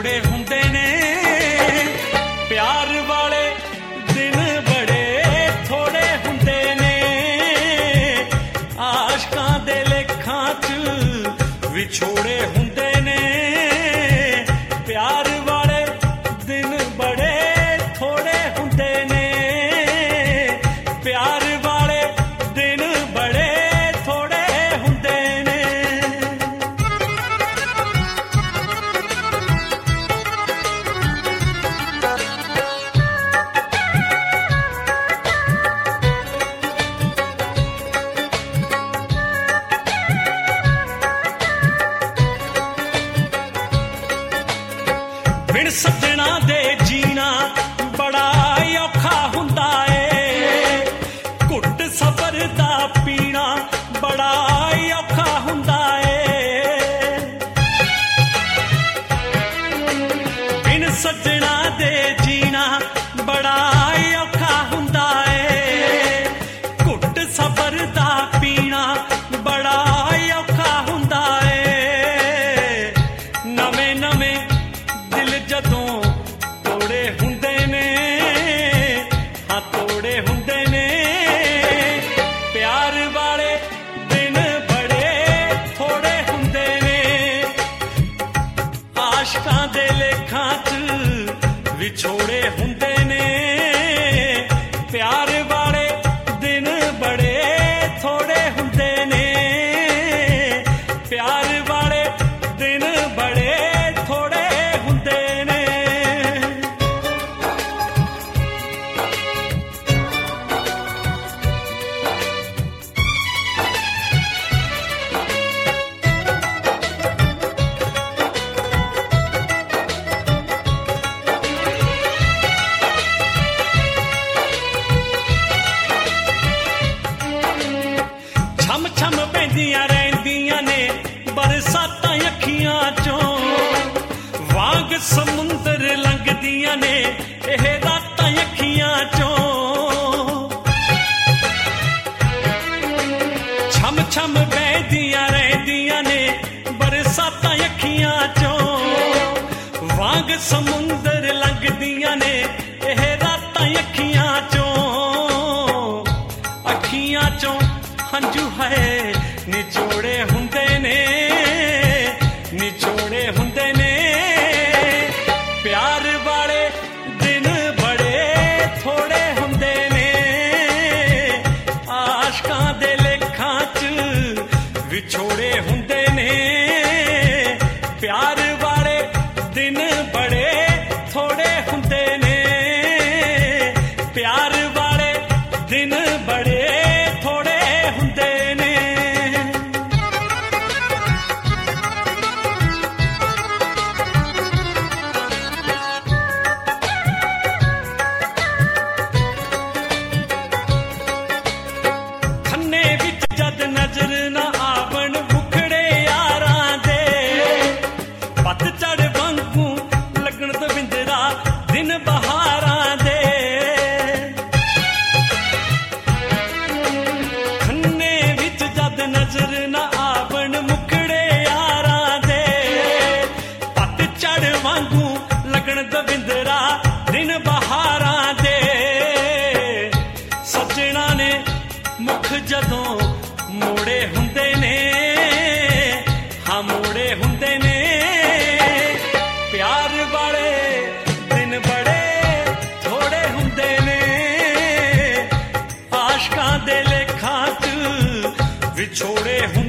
ਵਿਛੋੜੇ ਹੁੰਦੇ ਨੇ ਪਿਆਰ ਵਾਲੇ ਦਿਨ ਬੜੇ ਥੋੜੇ ਹੁੰਦੇ ਨੇ ਆਸ਼ਕਾਂ ਦੇ ਲੇਖਾਂ 'ਚ ਵਿਛੋੜੇ ਹੁੰਦੇ ਨੇ ਪਿਆਰ ਵਾਲੇ ਦਿਨ ਬੜੇ ਥੋੜੇ ਹੁੰਦੇ ਨੇ ਪਿਆਰ ਵਾਲੇ ਦਿਨ ਬੜੇ ਥੋੜੇ ਹੁੰਦੇ ਨੇ ਬਿਨ ਸੱਜਣਾ ਦੇ ਜੀਣਾ ਬੜਾ ਔਖਾ ਹੁੰਦਾ ਏ ਘੁੱਟ ਸਬਰ ਦਾ ਪੀਣਾ ਬੜਾ ਔਖਾ ਹੁੰਦਾ ਏ ਬਿਨ ਸੱਜਣਾ ਦੇ ਜੀਣਾ ਬੜਾ ਔਖਾ ਹੁੰਦਾ ਏ ਘੁੱਟ ਸਬਰ ਦਾ ਪੀਣਾ ਬੜਾ ਔਖਾ ਹੁੰਦਾ ਏ ਨਵੇਂ ਨਵੇਂ ਦਿਲ ਜਦੋਂ ਤੋੜੇ ਹੁੰਦੇ ਨੇ ਹਾਂ ਤੋੜੇ ਹੁੰਦੇ ਨੇ ਪਿਆਰ ਵਾਲੇ ਦਿਨ ਬੜੇ ਥੋੜੇ ਹੁੰਦੇ ਨੇ ਆਸ਼ਕਾਂ ਦੇ ਲੇਖਾਂ 'ਚ ਵਿਛੋੜੇ ਹੁੰਦੇ ਨੇ ਪਿਆਰ ਵਾਲੇ ਦਿਨ ਬੜੇ ਥੋੜੇ ਹੁੰਦੇ ਨੇ ਪਿਆਰ ਵਾਲੇ ਦਿਨ ਬੜੇ ਥੋੜੇ ਹੁੰਦੇ ਨੇ ਛਮ ਛਮ ਪੈਂਦੀਆਂ ਰਹਿੰਦੀਆਂ ਨੇ ਬਰਸਾਤਾਂ ਅੱਖੀਆਂ 'ਚੋਂ ਵਾਂਗ ਸਮੁੰਦਰ ਲੰਘਦੀਆਂ ਨੇ ਇਹ ਰਾਤਾਂ ਅੱਖੀਆਂ 'ਚੋਂ ਛਮ ਛਮ ਬਹਿੰਦੀਆਂ ਰਹਿੰਦੀਆਂ ਨੇ ਬਰਸਾਤਾਂ ਅੱਖੀਆਂ 'ਚੋਂ ਵਾਂਗ ਸਮੁੰਦਰ ਲੰਘਦੀਆਂ ਨੇ ਇਹ ਰਾਤਾਂ ਅੱਖੀਆਂ 'ਚੋਂ ਅੱਖੀਆਂ 'ਚੋਂ ਹੰਝੂ ਹੈ ਨਿਚੋੜੇ ਹੁੰਦੇ ਨੇ ਨਿਚੋੜੇ ਹੁੰਦੇ ਨੇ ਪਿਆਰ ਵਾਲੇ ਦਿਨ ਬੜੇ ਥੋੜੇ ਹੁੰਦੇ ਨੇ ਆਸ਼ਕਾਂ ਦੇ ਲੇਖਾਂ 'ਚ ਵਿਛੋੜੇ ਹੁੰਦੇ ਨੇ ਪਿਆਰ ਵਾਲੇ ਦਿਨ ਬੜੇ ਥੋੜੇ ਹੁੰਦੇ ਨੇ ਪਿਆਰ ਵਾਲੇ ਦਿਨ ਬੜੇ ਥੋੜੇ ਹੁੰਦੇ ਨੇ ਖੰਨੇ ਵਿੱਚ ਜਦ ਨਜ਼ਰ ਨਾ ਆਵਣ ਮੁਖੜੇ ਯਾਰਾਂ ਦੇ ਪਤਝੜ ਵਾਂਗੂ ਲੱਗਣ ਦਵਿੰਦਰਾ ਦਿਨ ਬਹਾਰਾਂ ਦੇ ਖੰਨੇ ਵਿੱਚ ਜਦ ਨਜ਼ਰ ਨਾ ਆਵਣ ਮੁਖੜੇ ਯਾਰਾਂ ਦੇ ਪਤਝੜ ਵਾਂਗੂ ਲੱਗਣ ਦਵਿੰਦਰਾ ਦਿਨ ਬਹਾਰਾਂ ਦੇ ਸੱਜਣਾ ਨੇ ਮੁਖ ਜਦੋਂ ਮੋੜੇ ਹੁੰਦੇ ਨੇ ਹਾਂ ਮੋੜੇ ਹੁੰਦੇ ਨੇ ਪਿਆਰ ਵਾਲੇ ਦਿਨ ਬੜੇ ਥੋੜੇ ਹੁੰਦੇ ਨੇ ਆਸ਼ਕਾਂ ਦੇ ਲੇਖਾਂ 'ਚ ਵਿਛੋੜੇ